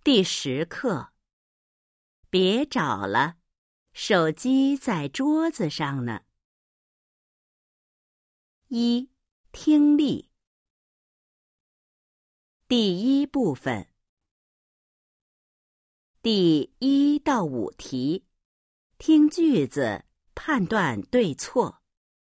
第10课，别找了，手机在桌子上呢。1. 听力。第1部分，第1到5题，听句子，判断对错。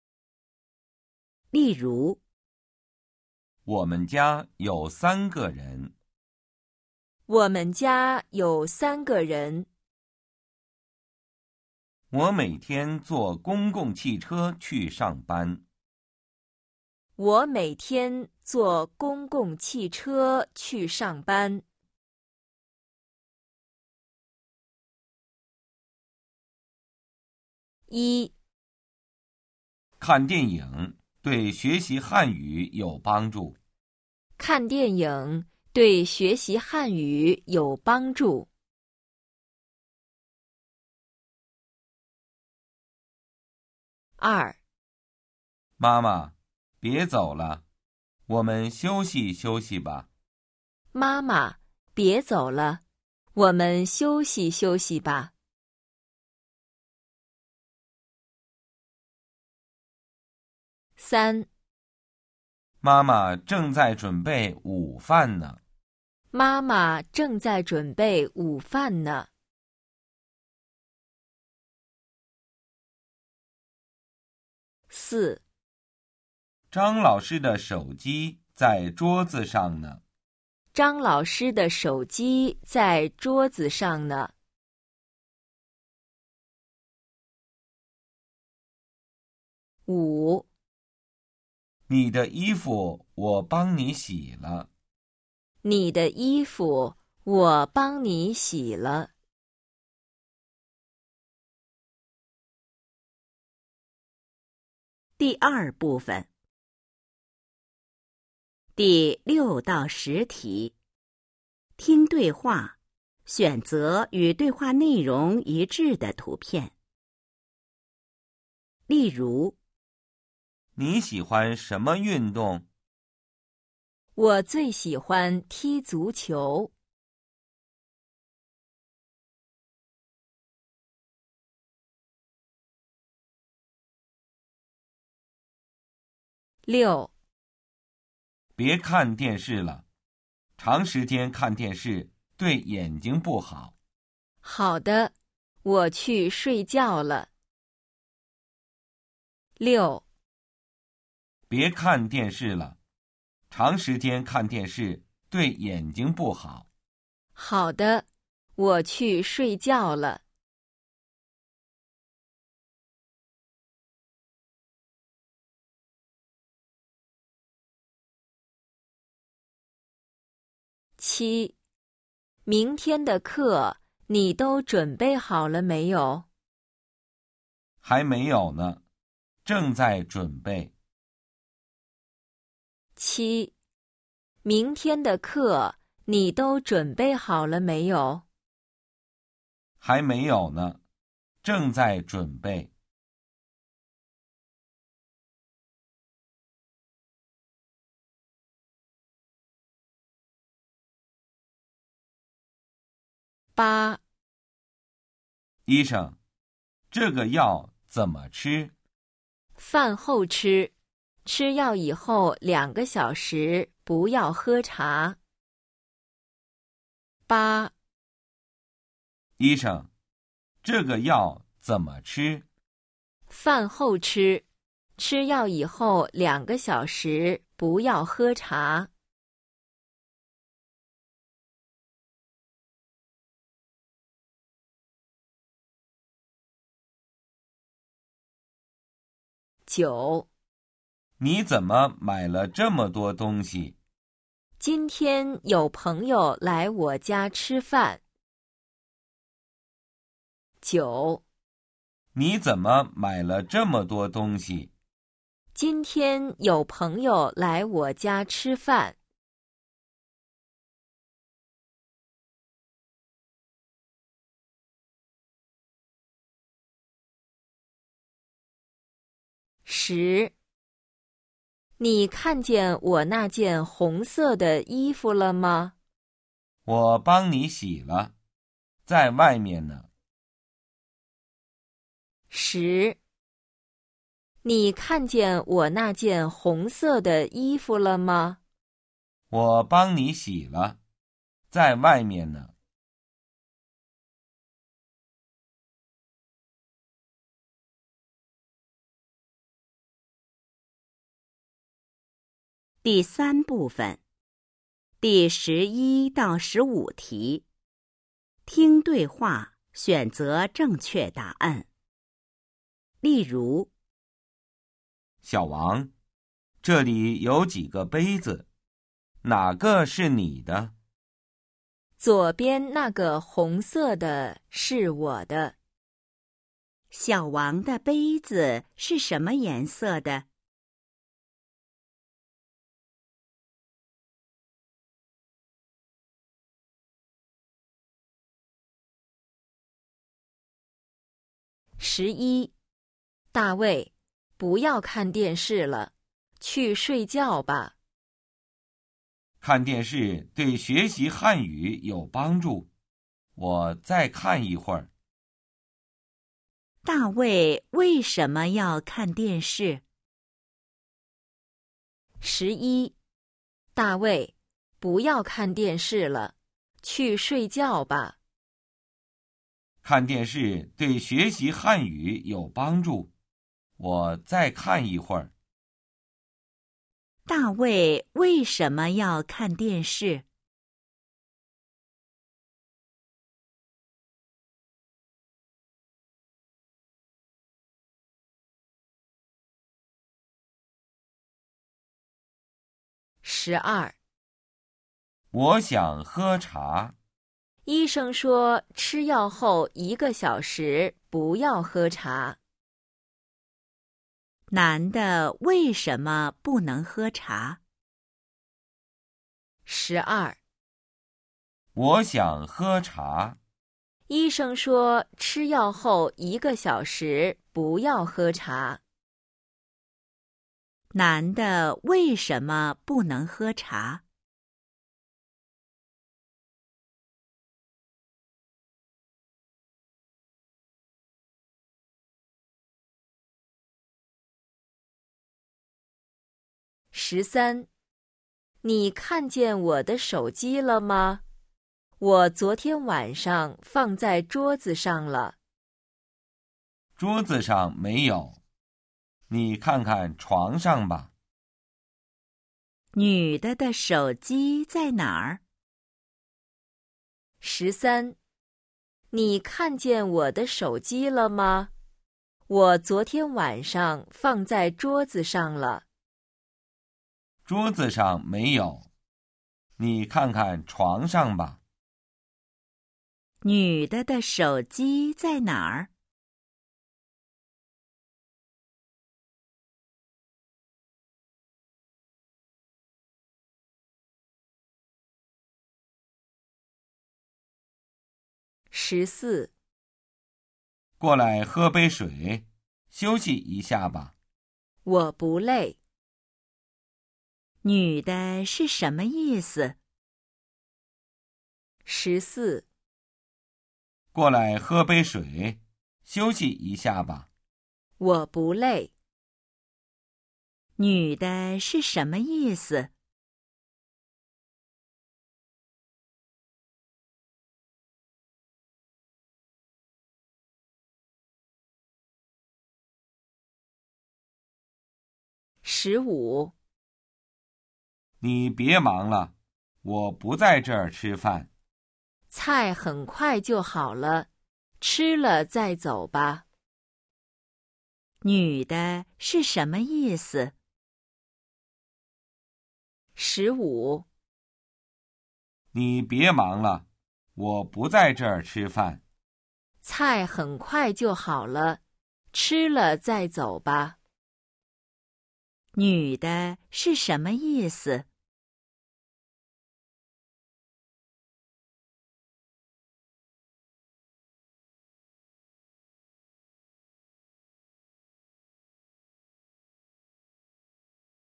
例如， 我们家有3个人。 我们家有3个人。 我每天坐公共汽车去上班。 我每天坐公共汽车去上班。1. 看电影对学习汉语有帮助。 看电影对学习汉语有帮助。2. 妈妈，别走了，我们休息休息吧。 妈妈，别走了，我们休息休息吧。3. 妈妈正在准备午饭呢。 妈妈正在准备午饭呢。4. 张老师的手机在桌子上呢。 张老师的手机在桌子上呢。5. 你的衣服我帮你洗了。 你的衣服我帮你洗了。 第2部分，第6到10题，听对话，选择与对话内容一致的图片。例如， 你喜欢什么运动？ 我最喜欢踢足球。6. 别看电视了，长时间看电视对眼睛不好。 好的，我去睡觉了。6. 别看电视了，长时间看电视对眼睛不好。 好的，我去睡觉了。7. 明天的课你都准备好了没有？ 还没有呢，正在准备。 7. 明天的课你都准备好了没有？ 还没有呢，正在准备。 8. 医生，这个药怎么吃？ 饭后吃，吃药以后2个小时不要喝茶。8. 医生，这个药怎么吃？ 饭后吃，吃药以后2个小时不要喝茶。9. 你怎么买了这么多东西？ 今天有朋友来我家吃饭。9. 你怎么买了这么多东西？ 今天有朋友来我家吃饭。10. 你看见我那件红色的衣服了吗？ 我帮你洗了，在外面呢。 10. 你看见我那件红色的衣服了吗？ 我帮你洗了，在外面呢。 第3部分，第11到15题。听对话，选择正确答案。例如， 小王，这里有几个杯子，哪个是你的？ 左边那个红色的是我的。 小王的杯子是什么颜色的 ？11. 大卫，不要看电视了，去睡觉吧。 看电视对学习汉语有帮助，我再看一会儿。 大卫为什么要看电视 11. 大卫，不要看电视了，去睡觉吧。 看电视对学习汉语有帮助，我再看一会儿。 大卫为什么要看电视 12. 我想喝茶。 医生说吃药后1个小时不要喝茶。 男的为什么不能喝茶 12. 我想喝茶。 医生说吃药后1个小时不要喝茶。 男的为什么不能喝茶 13. 你看见我的手机了吗？我昨天晚上放在桌子上了。 桌子上没有，你看看床上吧。 女的手机在哪儿 13. 你看见我的手机了吗？我昨天晚上放在桌子上了。 桌子上没有，你看看床上吧。 女的手机在哪儿 14. 过来喝杯水，休息一下吧。 我不累。 女的是什么意思 14. 过来喝杯水，休息一下吧。 我不累。 女的是什么意思 15. 你别忙了，我不在这儿吃饭。 菜很快就好了，吃了再走吧。 女的是什么意思 15. 你别忙了，我不在这儿吃饭。 菜很快就好了，吃了再走吧。 女的是什么意思